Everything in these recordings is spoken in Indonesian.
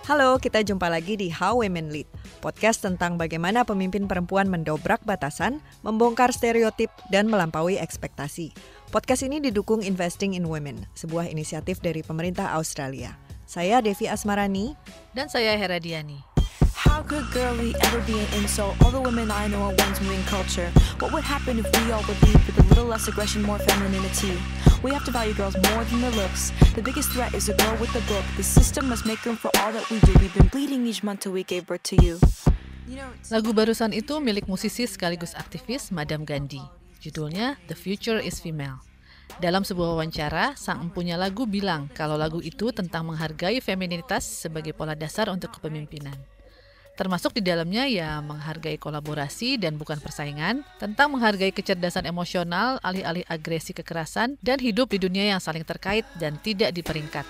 Halo, kita jumpa lagi di How Women Lead, podcast tentang bagaimana pemimpin perempuan mendobrak batasan, membongkar stereotip, dan melampaui ekspektasi. Podcast ini didukung Investing in Women, sebuah inisiatif dari pemerintah Australia. Saya Devi Asmarani. Dan saya Hera Diani. How could girly ever be an insult? All the women I know are ones moving culture. What would happen if we all would lead with a little less aggression, more femininity? We have to value girls more than their looks. The biggest threat is a girl with a book. The system must make room for all that we do. We've been bleeding each month till we gave birth to you. Lagu barusan itu milik musisi sekaligus aktivis Madam Gandhi. Judulnya The Future is Female. Dalam sebuah wawancara, sang empunya lagu bilang kalau lagu itu tentang menghargai feminitas sebagai pola dasar untuk kepemimpinan. Termasuk di dalamnya ya menghargai kolaborasi dan bukan persaingan, tentang menghargai kecerdasan emosional, alih-alih agresi kekerasan, dan hidup di dunia yang saling terkait dan tidak diperingkat.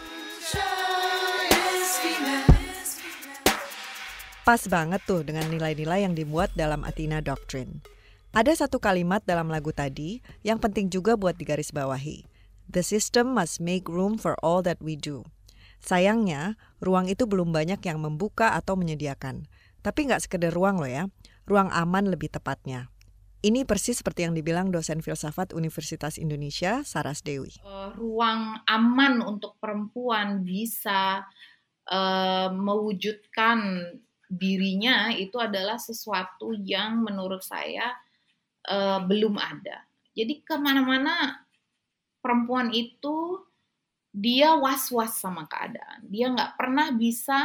Pas banget tuh dengan nilai-nilai yang dimuat dalam Athena Doctrine. Ada satu kalimat dalam lagu tadi yang penting juga buat digarisbawahi. The system must make room for all that we do. Sayangnya, ruang itu belum banyak yang membuka atau menyediakan. Tapi nggak sekedar ruang loh ya, ruang aman lebih tepatnya. Ini persis seperti yang dibilang dosen filsafat Universitas Indonesia, Saras Dewi. Ruang aman untuk perempuan bisa mewujudkan dirinya itu adalah sesuatu yang menurut saya belum ada. Jadi kemana-mana perempuan itu dia was-was sama keadaan. Dia nggak pernah bisa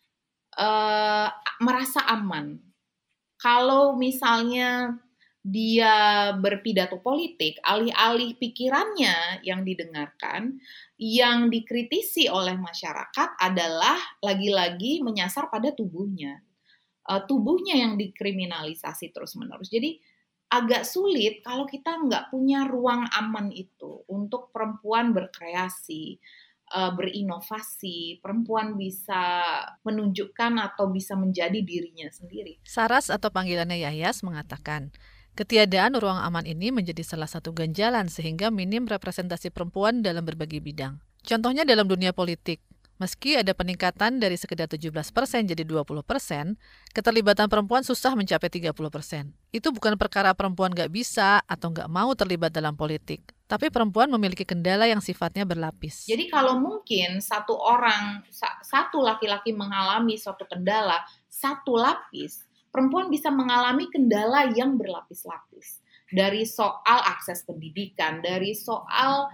merasa aman. Kalau misalnya dia berpidato politik, alih-alih pikirannya yang didengarkan, yang dikritisi oleh masyarakat adalah lagi-lagi menyasar pada tubuhnya. Tubuhnya yang dikriminalisasi terus-menerus. Jadi agak sulit kalau kita nggak punya ruang aman itu untuk perempuan berkreasi, berinovasi, perempuan bisa menunjukkan atau bisa menjadi dirinya sendiri. Saras atau panggilannya Yahyas mengatakan, ketiadaan ruang aman ini menjadi salah satu ganjalan sehingga minim representasi perempuan dalam berbagai bidang. Contohnya dalam dunia politik. Meski ada peningkatan dari sekedar 17% jadi 20%, keterlibatan perempuan susah mencapai 30%. Itu bukan perkara perempuan nggak bisa atau nggak mau terlibat dalam politik, tapi perempuan memiliki kendala yang sifatnya berlapis. Jadi kalau mungkin satu laki-laki mengalami suatu kendala, satu lapis, perempuan bisa mengalami kendala yang berlapis-lapis. Dari soal akses pendidikan, dari soal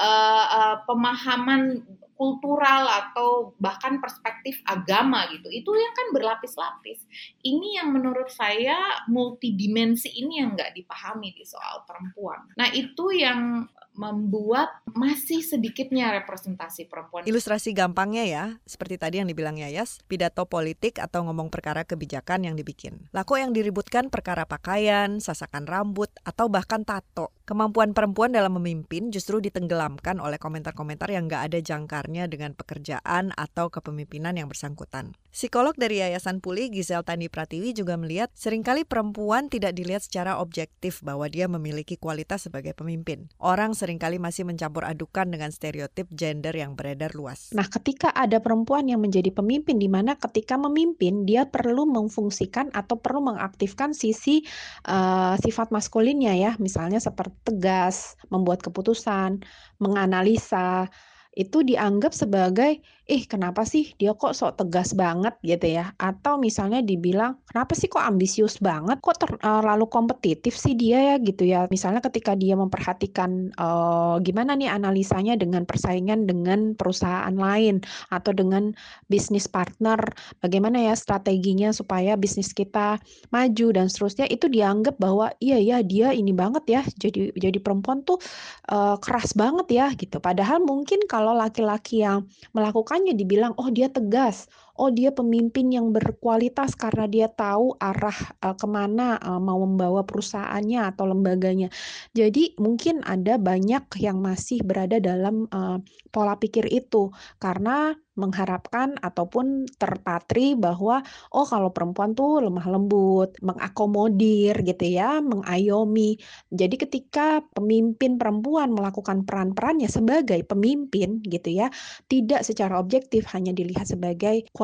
pemahaman kultural atau bahkan perspektif agama gitu. Itu yang kan berlapis-lapis. Ini yang menurut saya multidimensi ini yang nggak dipahami di soal perempuan. Nah itu yang membuat masih sedikitnya representasi perempuan. Ilustrasi gampangnya ya, seperti tadi yang dibilang Yayas, pidato politik atau ngomong perkara kebijakan yang dibikin. Laku yang diributkan perkara pakaian, sasakan rambut, atau bahkan tato. Kemampuan perempuan dalam memimpin justru ditenggelamkan oleh komentar-komentar yang nggak ada jangkarnya dengan pekerjaan atau kepemimpinan yang bersangkutan. Psikolog dari Yayasan Puli, Giselle Tandi Pratiwi juga melihat seringkali perempuan tidak dilihat secara objektif bahwa dia memiliki kualitas sebagai pemimpin. Orang seringkali masih mencampur adukan dengan stereotip gender yang beredar luas. Nah, ketika ada perempuan yang menjadi pemimpin, di mana ketika memimpin dia perlu memfungsikan atau perlu mengaktifkan sisi sifat maskulinnya ya, misalnya seperti tegas, membuat keputusan, menganalisa, itu dianggap sebagai kenapa sih dia kok sok tegas banget gitu ya, atau misalnya dibilang kenapa sih kok ambisius banget, kok terlalu kompetitif sih dia ya gitu ya, misalnya ketika dia memperhatikan gimana nih analisanya dengan persaingan dengan perusahaan lain atau dengan bisnis partner, bagaimana ya strateginya supaya bisnis kita maju dan seterusnya, itu dianggap bahwa iya dia ini banget ya, jadi perempuan tuh keras banget ya gitu, padahal mungkin kalau laki-laki yang melakukannya dibilang, oh dia tegas, oh dia pemimpin yang berkualitas karena dia tahu arah kemana mau membawa perusahaannya atau lembaganya. Jadi mungkin ada banyak yang masih berada dalam pola pikir itu karena mengharapkan ataupun terpatri bahwa kalau perempuan tuh lemah lembut, mengakomodir gitu ya, mengayomi. Jadi ketika pemimpin perempuan melakukan peran-perannya sebagai pemimpin gitu ya, tidak secara objektif hanya dilihat sebagai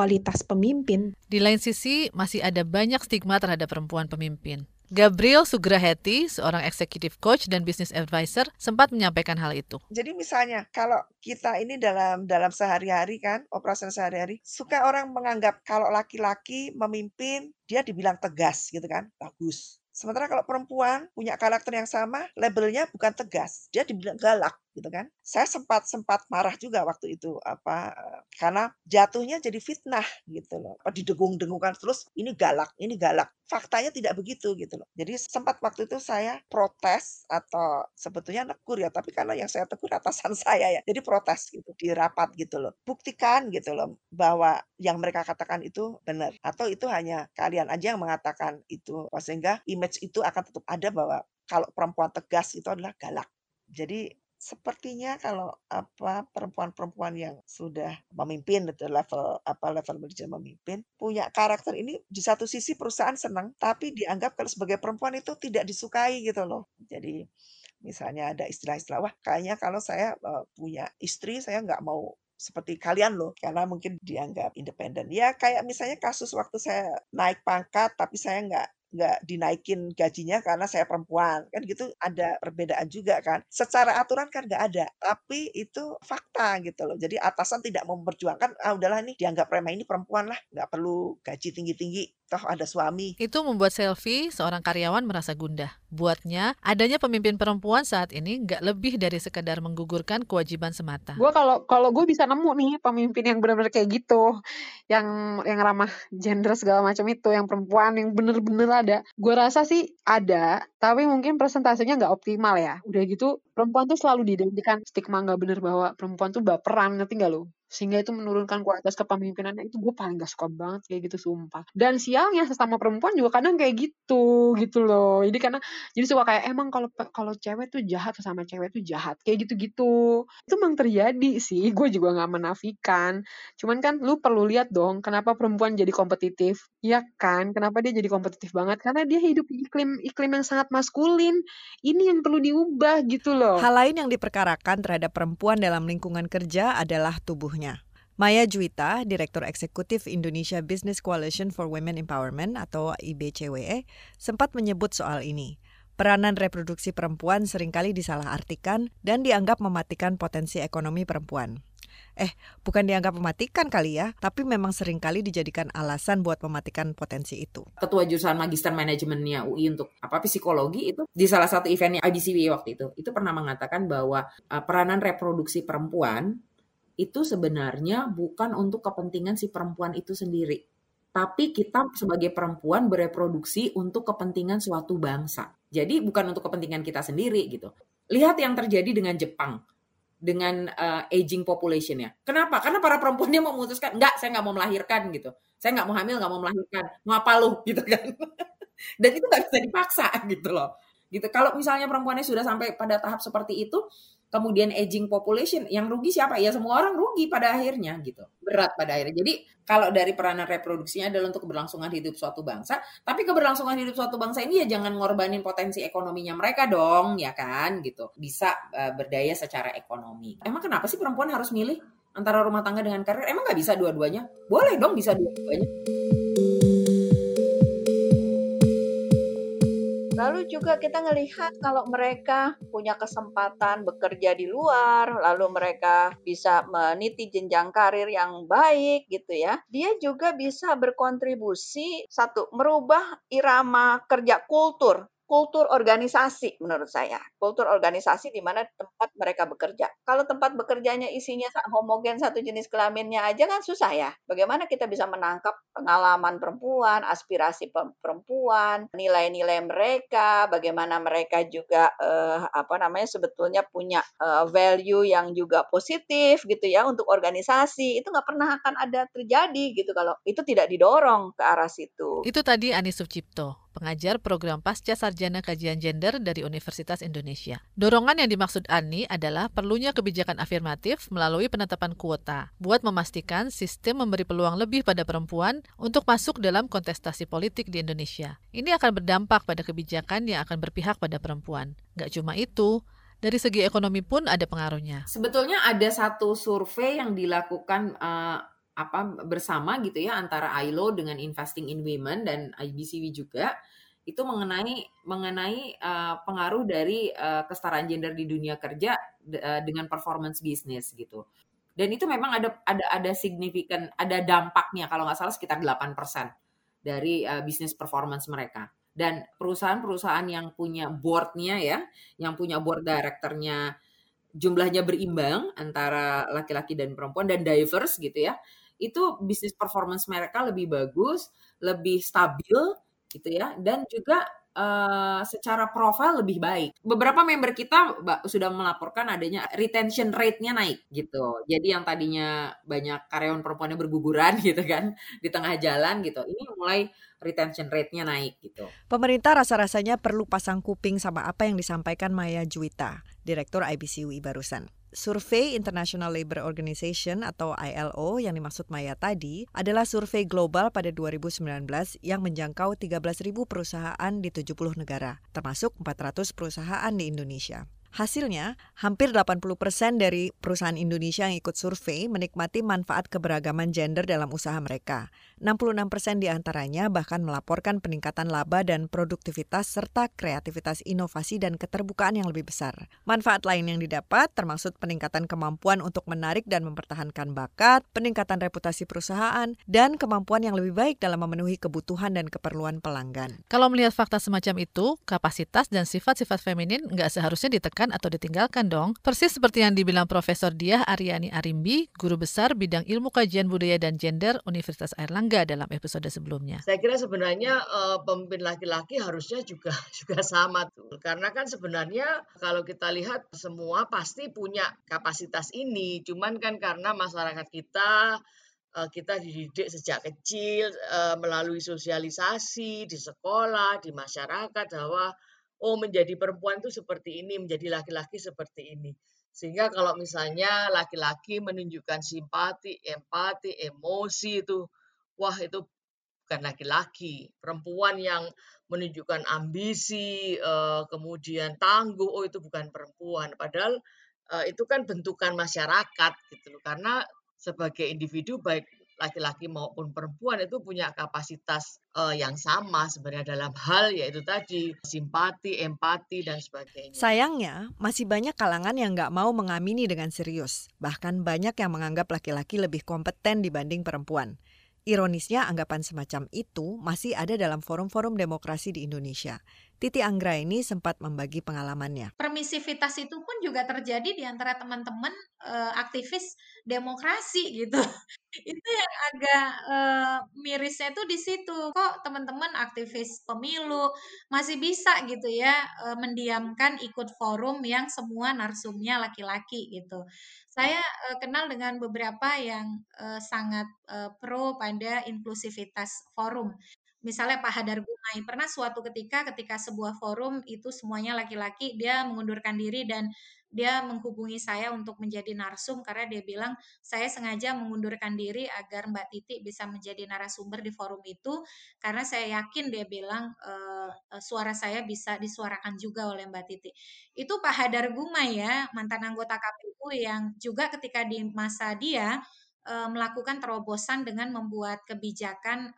kualitas pemimpin. Di lain sisi, masih ada banyak stigma terhadap perempuan pemimpin. Gabriel Sugraheti, seorang executive coach dan business advisor, sempat menyampaikan hal itu. Jadi misalnya kalau kita ini dalam sehari-hari kan, operasional sehari-hari, suka orang menganggap kalau laki-laki memimpin, dia dibilang tegas gitu kan, bagus. Sementara kalau perempuan punya karakter yang sama, labelnya bukan tegas, dia dibilang galak gitu kan. Saya sempat marah juga waktu itu karena jatuhnya jadi fitnah gitu loh. Didengung-dengungkan terus ini galak. Faktanya tidak begitu gitu loh. Jadi sempat waktu itu saya protes atau sebetulnya negur ya, tapi karena yang saya tegur atasan saya ya. Jadi protes gitu di rapat gitu loh. Buktikan gitu loh bahwa yang mereka katakan itu benar atau itu hanya kalian aja yang mengatakan itu, sehingga image itu akan tetap ada bahwa kalau perempuan tegas itu adalah galak. Jadi sepertinya kalau perempuan-perempuan yang sudah memimpin itu level manajer memimpin punya karakter ini, di satu sisi perusahaan senang, tapi dianggap kalau sebagai perempuan itu tidak disukai gitu loh. Jadi misalnya ada istilah-istilah, wah kayaknya kalau saya punya istri saya nggak mau seperti kalian loh, karena mungkin dianggap independen. Ya kayak misalnya kasus waktu saya naik pangkat tapi saya nggak dinaikin gajinya karena saya perempuan, kan gitu ada perbedaan juga kan. Secara aturan kan nggak ada, tapi itu fakta gitu loh. Jadi atasan tidak memperjuangkan, udahlah nih dianggap remeh, ini perempuan lah, nggak perlu gaji tinggi-tinggi, toh ada suami. Itu membuat Selvi, seorang karyawan, merasa gundah. Buatnya, adanya pemimpin perempuan saat ini nggak lebih dari sekedar menggugurkan kewajiban semata. Gue kalau gue bisa nemu nih pemimpin yang benar-benar kayak gitu, yang ramah gender segala macam itu, yang perempuan yang bener-bener ada. Gue rasa sih ada, tapi mungkin presentasinya nggak optimal ya. Udah gitu, perempuan tuh selalu diidentikan stigma nggak bener bahwa perempuan tuh baperan, ngerti nggak lo? Sehingga itu menurunkan kualitas kepemimpinannya. Itu gue paling gak suka banget kayak gitu, sumpah. Dan sialnya sesama perempuan juga kadang kayak gitu loh. Jadi suka kayak emang kalau cewek tuh jahat, sesama cewek tuh jahat, kayak gitu-gitu. Itu memang terjadi sih, gue juga gak menafikan. Cuman kan lu perlu lihat dong kenapa perempuan jadi kompetitif. Ya kan, kenapa dia jadi kompetitif banget? Karena dia hidup di iklim yang sangat maskulin. Ini yang perlu diubah gitu loh. Hal lain yang diperkarakan terhadap perempuan dalam lingkungan kerja adalah tubuhnya. Maya Juwita, Direktur Eksekutif Indonesia Business Coalition for Women Empowerment atau IBCWE, sempat menyebut soal ini. Peranan reproduksi perempuan seringkali disalahartikan dan dianggap mematikan potensi ekonomi perempuan. Bukan dianggap mematikan kali ya, tapi memang seringkali dijadikan alasan buat mematikan potensi itu. Ketua jurusan Magister Manajemennya UI untuk psikologi itu di salah satu eventnya IBCWE waktu itu pernah mengatakan bahwa peranan reproduksi perempuan itu sebenarnya bukan untuk kepentingan si perempuan itu sendiri, tapi kita sebagai perempuan bereproduksi untuk kepentingan suatu bangsa. Jadi bukan untuk kepentingan kita sendiri gitu. Lihat yang terjadi dengan Jepang, dengan aging population-nya. Kenapa? Karena para perempuannya memutuskan, enggak, saya nggak mau melahirkan gitu. Saya nggak mau hamil, nggak mau melahirkan. Mau apa lu? Gitu kan. Dan itu nggak bisa dipaksa gitu loh. Gitu. Kalau misalnya perempuannya sudah sampai pada tahap seperti itu, kemudian aging population, yang rugi siapa? Ya semua orang rugi pada akhirnya gitu. Berat pada akhirnya. Jadi kalau dari peranan reproduksinya adalah untuk keberlangsungan hidup suatu bangsa, tapi keberlangsungan hidup suatu bangsa ini ya jangan ngorbanin potensi ekonominya mereka dong, ya kan gitu. Bisa berdaya secara ekonomi. Emang kenapa sih perempuan harus milih antara rumah tangga dengan karir? Emang nggak bisa dua-duanya? Boleh dong, bisa dua-duanya. Lalu juga kita ngelihat kalau mereka punya kesempatan bekerja di luar, lalu mereka bisa meniti jenjang karir yang baik gitu ya. Dia juga bisa berkontribusi, satu, merubah irama kerja kultur organisasi menurut saya. Kultur organisasi di mana tempat mereka bekerja. Kalau tempat bekerjanya isinya homogen satu jenis kelaminnya aja kan susah ya. Bagaimana kita bisa menangkap pengalaman perempuan, aspirasi perempuan, nilai-nilai mereka, bagaimana mereka juga sebetulnya punya value yang juga positif gitu ya untuk organisasi. Itu nggak pernah akan ada terjadi gitu kalau itu tidak didorong ke arah situ. Itu tadi Ani Sucipto, pengajar program Pasca Sarjana Kajian Gender dari Universitas Indonesia. Dorongan yang dimaksud Ani adalah perlunya kebijakan afirmatif melalui penetapan kuota buat memastikan sistem memberi peluang lebih pada perempuan untuk masuk dalam kontestasi politik di Indonesia. Ini akan berdampak pada kebijakan yang akan berpihak pada perempuan. Gak cuma itu, dari segi ekonomi pun ada pengaruhnya. Sebetulnya ada satu survei yang dilakukan bersama gitu ya antara ILO dengan Investing in Women dan IBCW juga itu mengenai pengaruh dari kesetaraan gender di dunia kerja dengan performance bisnis gitu. Dan itu memang ada signifikan, ada dampaknya kalau nggak salah sekitar 8% dari bisnis performance mereka. Dan perusahaan-perusahaan yang punya board-nya ya, yang punya board director-nya jumlahnya berimbang antara laki-laki dan perempuan dan diverse gitu ya, itu bisnis performance mereka lebih bagus, lebih stabil gitu ya, dan juga secara profil lebih baik. Beberapa member kita sudah melaporkan adanya retention rate-nya naik gitu. Jadi yang tadinya banyak karyawan perempuannya berguguran gitu kan di tengah jalan gitu, ini mulai retention rate-nya naik gitu. Pemerintah rasa-rasanya perlu pasang kuping sama apa yang disampaikan Maya Juwita, Direktur IBCUI barusan. Survei International Labour Organization atau ILO yang dimaksud Maya tadi adalah survei global pada 2019 yang menjangkau 13.000 perusahaan di 70 negara, termasuk 400 perusahaan di Indonesia. Hasilnya, hampir 80% dari perusahaan Indonesia yang ikut survei menikmati manfaat keberagaman gender dalam usaha mereka. 66% di antaranya bahkan melaporkan peningkatan laba dan produktivitas serta kreativitas inovasi dan keterbukaan yang lebih besar. Manfaat lain yang didapat termasuk peningkatan kemampuan untuk menarik dan mempertahankan bakat, peningkatan reputasi perusahaan, dan kemampuan yang lebih baik dalam memenuhi kebutuhan dan keperluan pelanggan. Kalau melihat fakta semacam itu, kapasitas dan sifat-sifat feminin nggak seharusnya ditekan atau ditinggalkan dong. Persis seperti yang dibilang Profesor Diah Aryani Arimbi, Guru Besar Bidang Ilmu Kajian Budaya dan Gender Universitas Airlangga dalam episode sebelumnya. Saya kira sebenarnya pemimpin laki-laki harusnya juga sama tuh. Karena kan sebenarnya kalau kita lihat semua pasti punya kapasitas ini. Cuman kan karena masyarakat kita dididik sejak kecil melalui sosialisasi di sekolah, di masyarakat bahwa menjadi perempuan itu seperti ini, menjadi laki-laki seperti ini. Sehingga kalau misalnya laki-laki menunjukkan simpati, empati, emosi itu, wah itu bukan laki-laki. Perempuan yang menunjukkan ambisi, kemudian tangguh, itu bukan perempuan. Padahal itu kan bentukan masyarakat gitu loh. Karena sebagai individu baik laki-laki maupun perempuan itu punya kapasitas yang sama sebenarnya dalam hal yaitu tadi simpati, empati, dan sebagainya. Sayangnya, masih banyak kalangan yang nggak mau mengamini dengan serius. Bahkan banyak yang menganggap laki-laki lebih kompeten dibanding perempuan. Ironisnya, anggapan semacam itu masih ada dalam forum-forum demokrasi di Indonesia. Titi Anggraini sempat membagi pengalamannya. Permisivitas itu pun juga terjadi di antara teman-teman aktivis demokrasi gitu. Itu yang agak mirisnya tuh di situ. Kok teman-teman aktivis pemilu masih bisa gitu ya mendiamkan ikut forum yang semua narsumnya laki-laki gitu. Saya kenal dengan beberapa yang sangat pro pada inklusivitas forum. Misalnya Pak Hadar Gumai, pernah suatu ketika sebuah forum itu semuanya laki-laki, dia mengundurkan diri dan dia menghubungi saya untuk menjadi narsum karena dia bilang, saya sengaja mengundurkan diri agar Mbak Titi bisa menjadi narasumber di forum itu, karena saya yakin dia bilang suara saya bisa disuarakan juga oleh Mbak Titi. Itu Pak Hadar Gumai ya, mantan anggota KPU yang juga ketika di masa dia melakukan terobosan dengan membuat kebijakan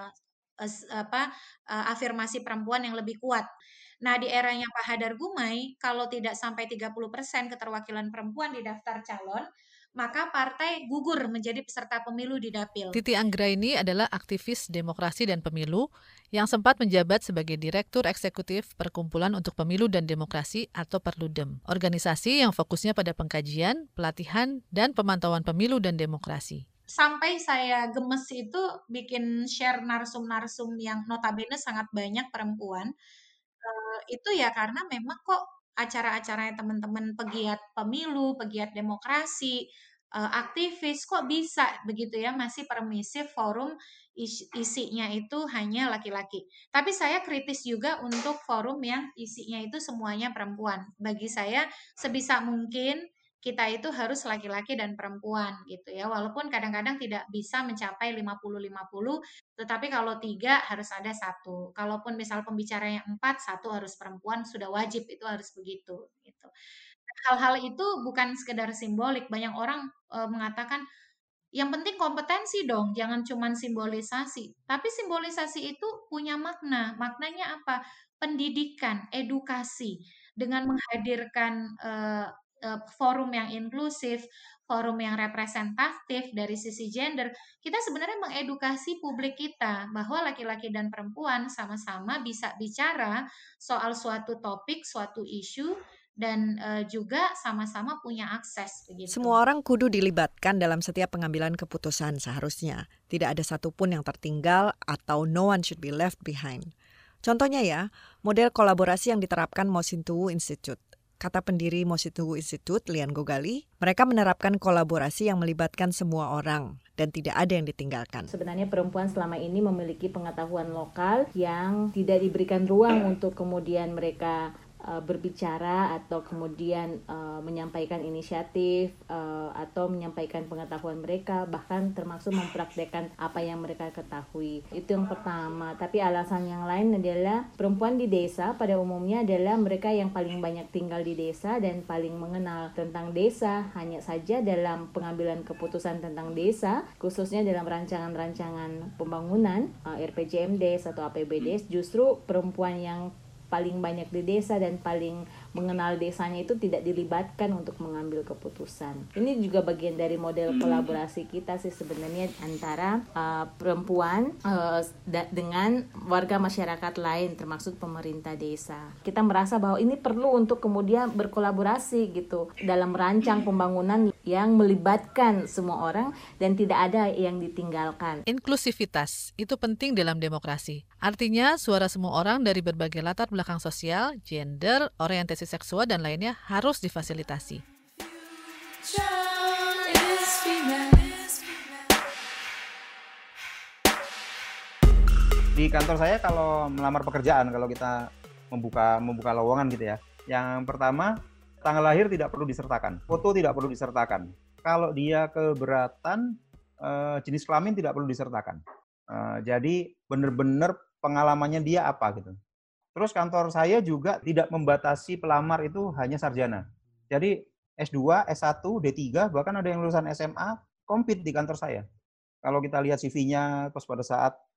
afirmasi perempuan yang lebih kuat. Nah, di eranya Pak Hadar Gumai, kalau tidak sampai 30% keterwakilan perempuan di daftar calon, maka partai gugur menjadi peserta pemilu di Dapil. Titi Anggraini adalah aktivis demokrasi dan pemilu yang sempat menjabat sebagai Direktur Eksekutif Perkumpulan untuk Pemilu dan Demokrasi atau Perludem, organisasi yang fokusnya pada pengkajian, pelatihan, dan pemantauan pemilu dan demokrasi. Sampai saya gemes itu bikin share narsum-narsum yang notabene sangat banyak perempuan, itu ya karena memang kok acara-acaranya teman-teman pegiat pemilu, pegiat demokrasi, aktivis kok bisa begitu ya masih permisif forum isinya itu hanya laki-laki. Tapi saya kritis juga untuk forum yang isinya itu semuanya perempuan. Bagi saya sebisa mungkin kita itu harus laki-laki dan perempuan gitu ya. Walaupun kadang-kadang tidak bisa mencapai 50-50, tetapi kalau 3 harus ada 1. Kalaupun misal pembicaranya 4, 1 harus perempuan, sudah wajib itu harus begitu gitu. Hal-hal itu bukan sekedar simbolik. Banyak orang mengatakan Yang penting kompetensi dong, jangan cuma simbolisasi. Tapi simbolisasi itu punya makna. Maknanya apa? Pendidikan, edukasi. Dengan menghadirkan forum yang inklusif, forum yang representatif dari sisi gender, kita sebenarnya mengedukasi publik kita bahwa laki-laki dan perempuan sama-sama bisa bicara soal suatu topik, suatu isu, dan juga sama-sama punya akses begitu. Semua orang kudu dilibatkan dalam setiap pengambilan keputusan seharusnya. Tidak ada satupun yang tertinggal atau no one should be left behind. Contohnya ya, model kolaborasi yang diterapkan Mosintowo Institute. Kata pendiri Mosintowo Institute, Lian Gogali, mereka menerapkan kolaborasi yang melibatkan semua orang dan tidak ada yang ditinggalkan. Sebenarnya perempuan selama ini memiliki pengetahuan lokal yang tidak diberikan ruang untuk kemudian mereka berbicara atau kemudian menyampaikan inisiatif atau menyampaikan pengetahuan mereka, bahkan termasuk mempraktekkan apa yang mereka ketahui. Itu yang pertama. Tapi alasan yang lain adalah perempuan di desa pada umumnya adalah mereka yang paling banyak tinggal di desa dan paling mengenal tentang desa. Hanya saja dalam pengambilan keputusan tentang desa, khususnya dalam rancangan-rancangan pembangunan RPJMD atau APBD, justru perempuan yang paling banyak di desa dan paling mengenal desanya itu tidak dilibatkan untuk mengambil keputusan. Ini juga bagian dari model kolaborasi kita sih sebenarnya antara perempuan dengan warga masyarakat lain termasuk pemerintah desa. Kita merasa bahwa ini perlu untuk kemudian berkolaborasi gitu dalam merancang pembangunan yang melibatkan semua orang dan tidak ada yang ditinggalkan. Inklusivitas itu penting dalam demokrasi. Artinya suara semua orang dari berbagai latar belakang sosial, gender, orientasi seksual, dan lainnya harus difasilitasi. Di kantor saya kalau melamar pekerjaan, kalau kita membuka lowongan gitu ya, yang pertama tanggal lahir tidak perlu disertakan, foto tidak perlu disertakan. Kalau dia keberatan, jenis kelamin tidak perlu disertakan. Jadi benar-benar pengalamannya dia apa gitu. Terus kantor saya juga tidak membatasi pelamar itu hanya sarjana. Jadi S2, S1, D3, bahkan ada yang lulusan SMA, compete di kantor saya. Kalau kita lihat CV-nya, terus pada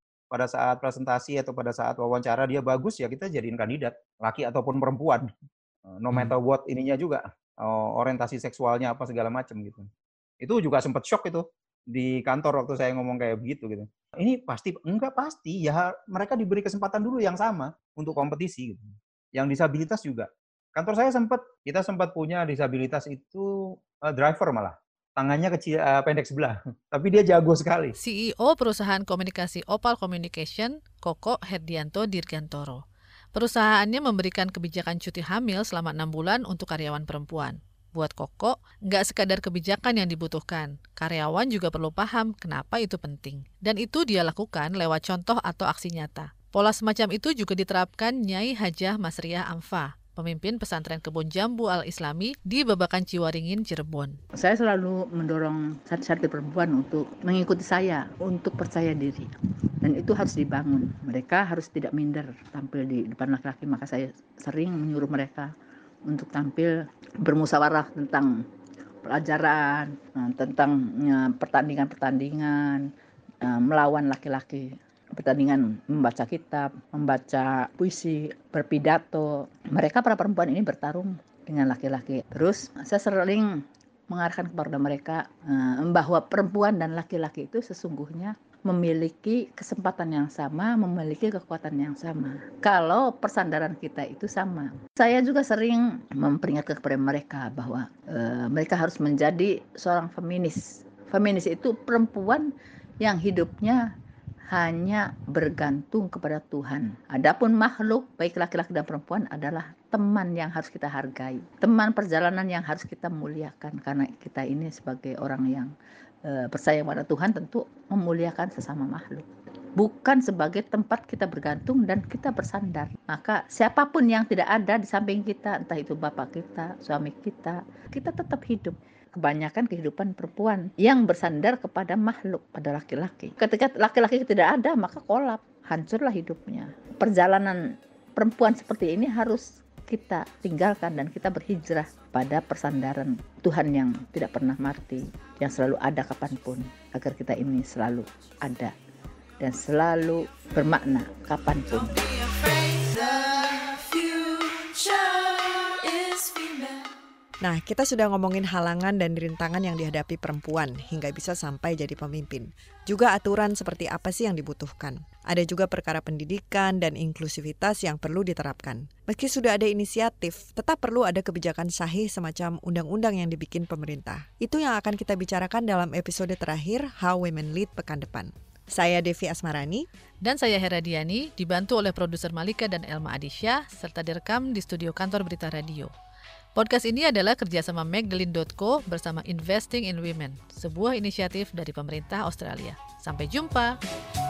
saat presentasi atau pada saat wawancara dia bagus, ya kita jadiin kandidat, laki ataupun perempuan. No matter what ininya juga, orientasi seksualnya apa segala macam gitu. Itu juga sempat shock itu di kantor waktu saya ngomong kayak begitu gitu. Ini pasti, enggak pasti, ya mereka diberi kesempatan dulu yang sama untuk kompetisi gitu. Yang disabilitas juga. Kantor saya kita sempat punya disabilitas itu driver malah. Tangannya kecil, pendek sebelah, tapi dia jago sekali. CEO perusahaan komunikasi Opal Communication, Koko Herdianto Dirgantoro. Perusahaannya memberikan kebijakan cuti hamil selama 6 bulan untuk karyawan perempuan. Buat Koko, nggak sekadar kebijakan yang dibutuhkan. Karyawan juga perlu paham kenapa itu penting. Dan itu dia lakukan lewat contoh atau aksi nyata. Pola semacam itu juga diterapkan Nyai Hajah Masriah Amfa, pemimpin pesantren Kebon Jambu Al-Islami di Babakan Ciwaringin, Cirebon. Saya selalu mendorong santri perempuan untuk mengikuti saya, untuk percaya diri. Dan itu harus dibangun. Mereka harus tidak minder tampil di depan laki-laki. Maka saya sering menyuruh mereka untuk tampil bermusyawarah tentang pelajaran, tentang pertandingan-pertandingan, melawan laki-laki. Pertandingan membaca kitab, membaca puisi, berpidato. Mereka para perempuan ini bertarung dengan laki-laki. Terus saya sering mengarahkan kepada mereka bahwa perempuan dan laki-laki itu sesungguhnya memiliki kesempatan yang sama, memiliki kekuatan yang sama. Kalau persandaran kita itu sama. Saya juga sering memperingatkan kepada mereka bahwa mereka harus menjadi seorang feminis. Feminis itu perempuan yang hidupnya hanya bergantung kepada Tuhan. Adapun makhluk, baik laki-laki dan perempuan, adalah teman yang harus kita hargai. Teman perjalanan yang harus kita muliakan. Karena kita ini sebagai orang yang percaya pada Tuhan tentu memuliakan sesama makhluk. Bukan sebagai tempat kita bergantung dan kita bersandar. Maka siapapun yang tidak ada di samping kita, entah itu bapak kita, suami kita tetap hidup. Kebanyakan kehidupan perempuan yang bersandar kepada makhluk, pada laki-laki. Ketika laki-laki tidak ada, maka kolap, hancurlah hidupnya. Perjalanan perempuan seperti ini harus kita tinggalkan dan kita berhijrah pada persandaran Tuhan yang tidak pernah mati, yang selalu ada kapanpun, agar kita ini selalu ada dan selalu bermakna kapanpun. Nah, kita sudah ngomongin halangan dan rintangan yang dihadapi perempuan hingga bisa sampai jadi pemimpin. Juga aturan seperti apa sih yang dibutuhkan. Ada juga perkara pendidikan dan inklusivitas yang perlu diterapkan. Meski sudah ada inisiatif, tetap perlu ada kebijakan sahih semacam undang-undang yang dibikin pemerintah. Itu yang akan kita bicarakan dalam episode terakhir How Women Lead pekan depan. Saya Devi Asmarani. Dan saya Hera Diani, dibantu oleh produser Malika dan Elma Adisya, serta direkam di studio kantor Berita Radio. Podcast ini adalah kerjasama Magdalene.co bersama Investing in Women, sebuah inisiatif dari pemerintah Australia. Sampai jumpa!